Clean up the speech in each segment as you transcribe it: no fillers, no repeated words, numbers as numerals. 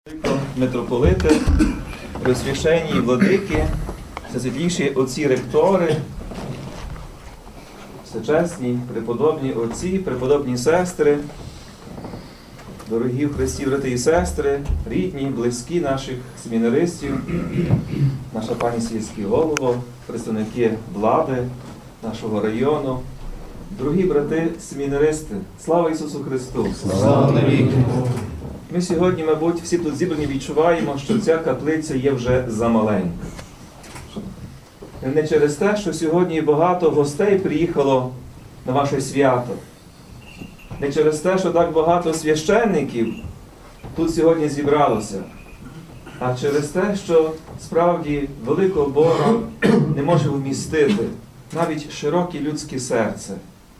Митрополити, Преосвященні владики, всесвятійші отці ректори, всечесні, преподобні отці, преподобні сестри, дорогі в Христі брати і сестри, рідні, близькі наших семінаристів, наша пані сільський голово, представники влади нашого району, дорогі брати семінаристи, слава Ісусу Христу! Слава навіки! Ми сьогодні, мабуть, всі тут зібрані відчуваємо, що ця каплиця є вже замаленька. Не через те, що сьогодні багато гостей приїхало на ваше свято. Не через те, що так багато священників тут сьогодні зібралося. А через те, що справді великого Бога не може вмістити навіть широке людське серце.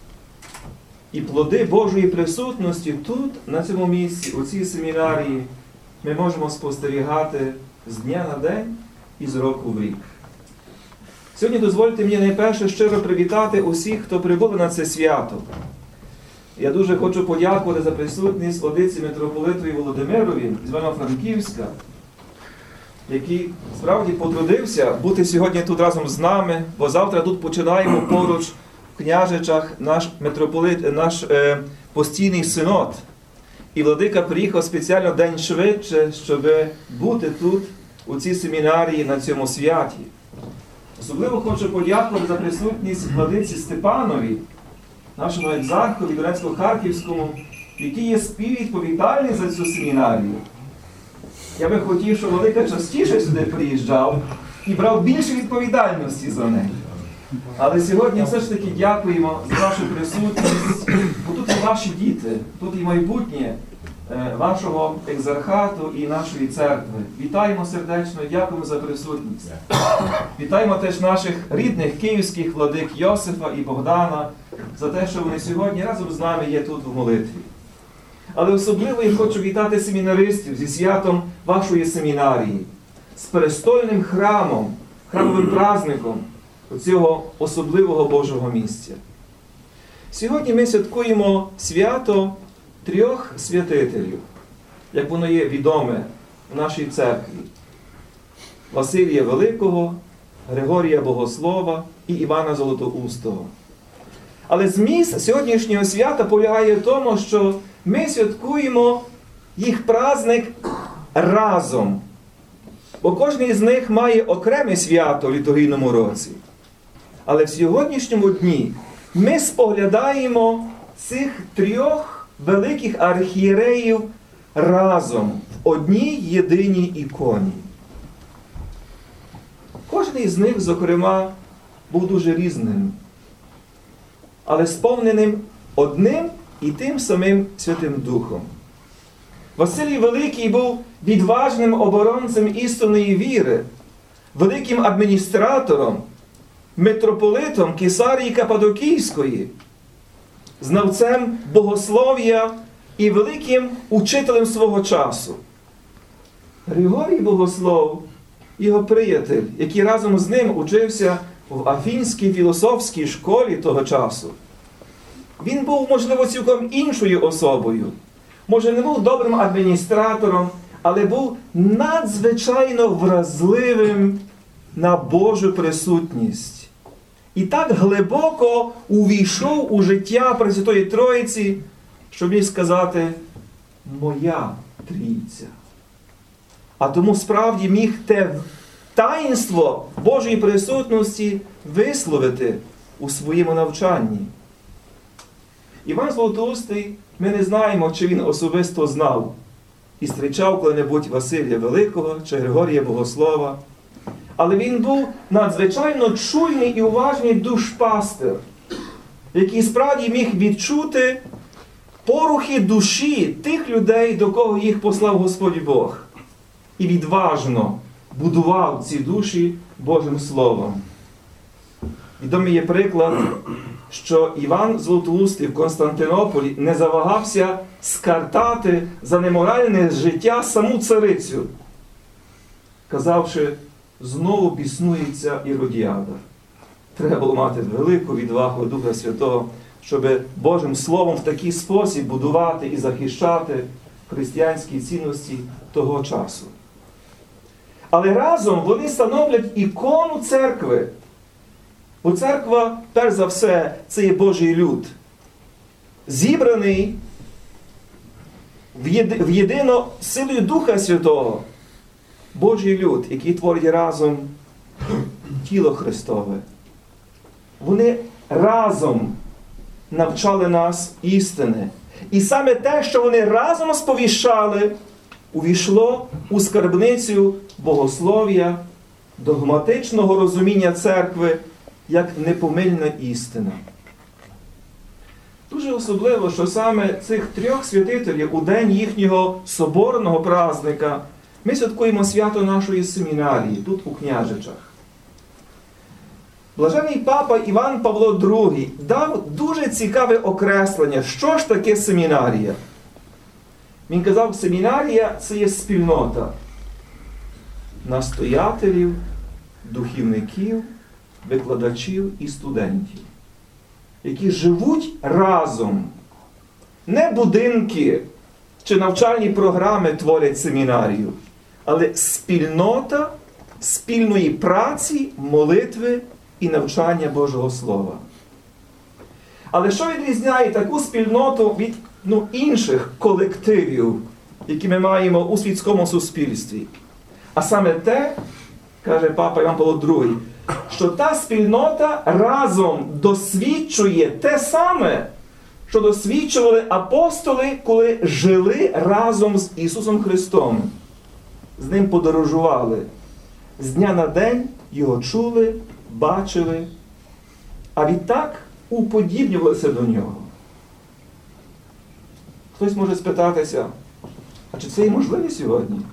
І плоди Божої присутності тут, на цьому місці, у цій семінарії, ми можемо спостерігати з дня на день і з року в рік. Сьогодні дозвольте мені найперше щиро привітати усіх, хто прибули на це свято. Я дуже хочу подякувати за присутність владиці митрополитові Володимирові з Івано-Франківська, який справді потрудився бути сьогодні тут разом з нами, бо завтра тут починаємо поруч в Княжичах наш постійний синод. І владика приїхав спеціально день швидше, щоб бути тут, у цій семінарії, на цьому святі. Особливо хочу подякувати за присутність владиці Степанові, нашому екзархові Донецько-Харківському, який є співвідповідальний за цю семінарію. Я би хотів, щоб владика частіше сюди приїжджав і брав більше відповідальності за неї. Але сьогодні все ж таки дякуємо за вашу присутність, бо тут і ваші діти, тут і майбутнє вашого екзархату і нашої церкви. Вітаємо сердечно, дякуємо за присутність. Вітаємо теж наших рідних київських владик Йосифа і Богдана за те, що вони сьогодні разом з нами є тут в молитві. Але особливо я хочу вітати семінаристів зі святом вашої семінарії, з престольним храмом, храмовим праздником цього особливого Божого місця. Сьогодні ми святкуємо свято трьох святителів, як воно є відоме в нашій церкві. Василія Великого, Григорія Богослова і Івана Золотоустого. Але зміст сьогоднішнього свята полягає в тому, що ми святкуємо їх праздник разом. Бо кожен із них має окреме свято в літургійному році. Але в сьогоднішньому дні ми споглядаємо цих трьох великих архієреїв разом в одній єдиній іконі. Кожен із них, зокрема, був дуже різним, але сповненим одним і тим самим Святим Духом. Василій Великий був відважним оборонцем істинної віри, великим адміністратором, митрополитом Кесарії Каппадокійської, знавцем богослов'я і великим учителем свого часу. Григорій Богослов, його приятель, який разом з ним учився в Афінській філософській школі того часу, він був, можливо, цілком іншою особою. Може, не був добрим адміністратором, але був надзвичайно вразливим на Божу присутність. І так глибоко увійшов у життя Пресвятої Троїці, що міг сказати «Моя Трійця». А тому справді міг те таїнство Божої присутності висловити у своєму навчанні. Іван Золотоустий, ми не знаємо, чи він особисто знав і зустрічав коли-небудь Василія Великого чи Григорія Богослова. Але він був надзвичайно чуйний і уважний душпастир, який справді міг відчути порухи душі тих людей, до кого їх послав Господь Бог. І відважно будував ці душі Божим Словом. Відомий є приклад, що Іван Золотоустий в Константинополі не завагався скартати за неморальне життя саму царицю, казавши, знову біснується Іродіада. Треба було мати велику відвагу Духа Святого, щоб Божим Словом в такий спосіб будувати і захищати християнські цінності того часу. Але разом вони становлять ікону церкви. Бо церква, перш за все, це є Божий люд, зібраний в єдино силою Духа Святого. Божий люд, який творить разом тіло Христове. Вони разом навчали нас істини. І саме те, що вони разом сповіщали, увійшло у скарбницю богослов'я, догматичного розуміння церкви, як непомильна істина. Дуже особливо, що саме цих трьох святителів у день їхнього соборного праздника ми святкуємо свято нашої семінарії, тут у Княжичах. Блаженний папа Іван Павло II дав дуже цікаве окреслення, що ж таке семінарія. Він казав, семінарія – це є спільнота настоятелів, духівників, викладачів і студентів, які живуть разом. Не будинки чи навчальні програми творять семінарію, але спільнота спільної праці, молитви і навчання Божого Слова. Але що відрізняє таку спільноту від інших колективів, які ми маємо у світському суспільстві? А саме те, каже папа Іван Павло II, що та спільнота разом досвідчує те саме, що досвідчували апостоли, коли жили разом з Ісусом Христом. З Ним подорожували. З дня на день Його чули, бачили, а відтак уподібнювалися до Нього. Хтось може спитатися, а чи це і можливо сьогодні?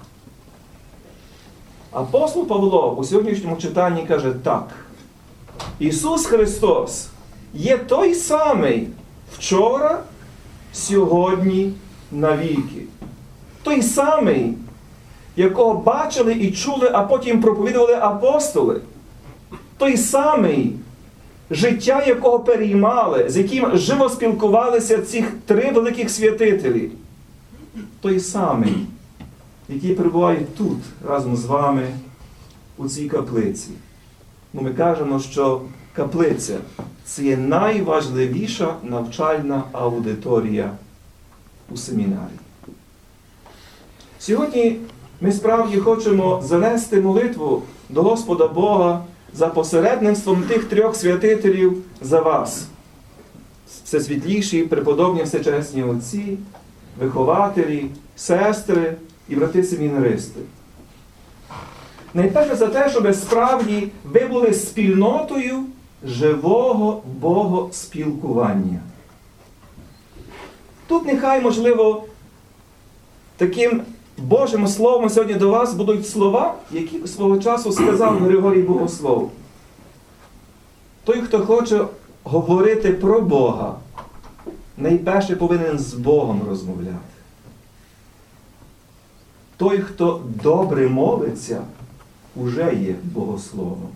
Апостол Павло у сьогоднішньому читанні каже так. Ісус Христос є той самий вчора, сьогодні, навіки. Той самий, якого бачили і чули, а потім проповідували апостоли. Той самий, життя якого переймали, з яким живо спілкувалися цих три великих святителі. Той самий, який перебуває тут, разом з вами, у цій каплиці. Ми кажемо, що каплиця – це є найважливіша навчальна аудиторія у семінарі. Сьогодні ми справді хочемо занести молитву до Господа Бога за посередництвом тих трьох святителів за вас. Всесвітліші, преподобні, всечесні отці, вихователі, сестри і брати-семінаристи. Найперше за те, щоб справді ви були спільнотою живого богоспілкування. Тут нехай, можливо, таким Божим словом сьогодні до вас будуть слова, які свого часу сказав Григорій Богослов. Той, хто хоче говорити про Бога, найперше повинен з Богом розмовляти. Той, хто добре молиться, уже є богословом.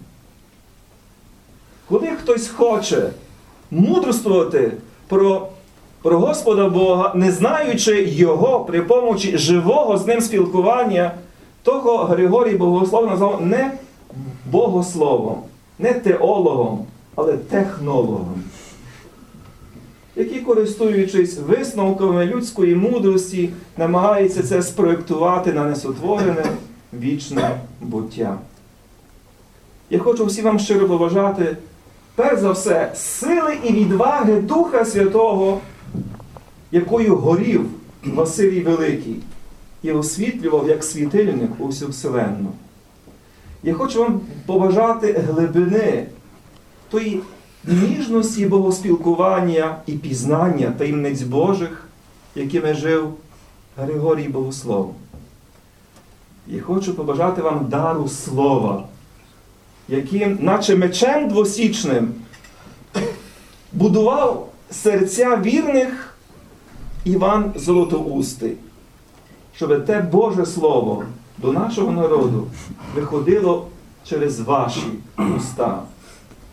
Коли хтось хоче мудрствувати про Господа Бога, не знаючи Його при помочі живого з Ним спілкування, того Григорій Богослов назвав не богословом, не теологом, але технологом, який, користуючись висновками людської мудрості, намагається це спроєктувати на несотворене вічне буття. Я хочу всім вам щиро побажати, перш за все, сили і відваги Духа Святого, якою горів Василій Великий і освітлював як світильник усю вселенну. Я хочу вам побажати глибини тої ніжності богоспілкування і пізнання таємниць Божих, якими жив Григорій Богослов. Я хочу побажати вам дару слова, яким, наче мечем двосічним, будував серця вірних Іван Золотоустий, щоб те Боже Слово до нашого народу виходило через ваші уста,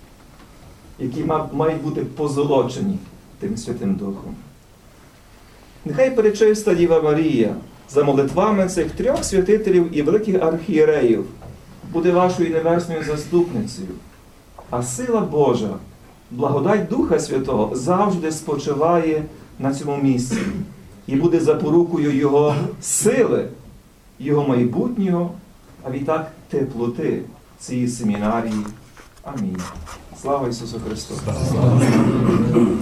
які мають бути позолочені тим Святим Духом. Нехай пречиста Діва Марія за молитвами цих 3 святителів і великих архієреїв буде вашою небесною заступницею. А сила Божа, благодать Духа Святого завжди спочиває на цьому місці і буде запорукою Його сили, Його майбутнього, а відтак теплоти цієї семінарії. Амінь. Слава Ісусу Христу!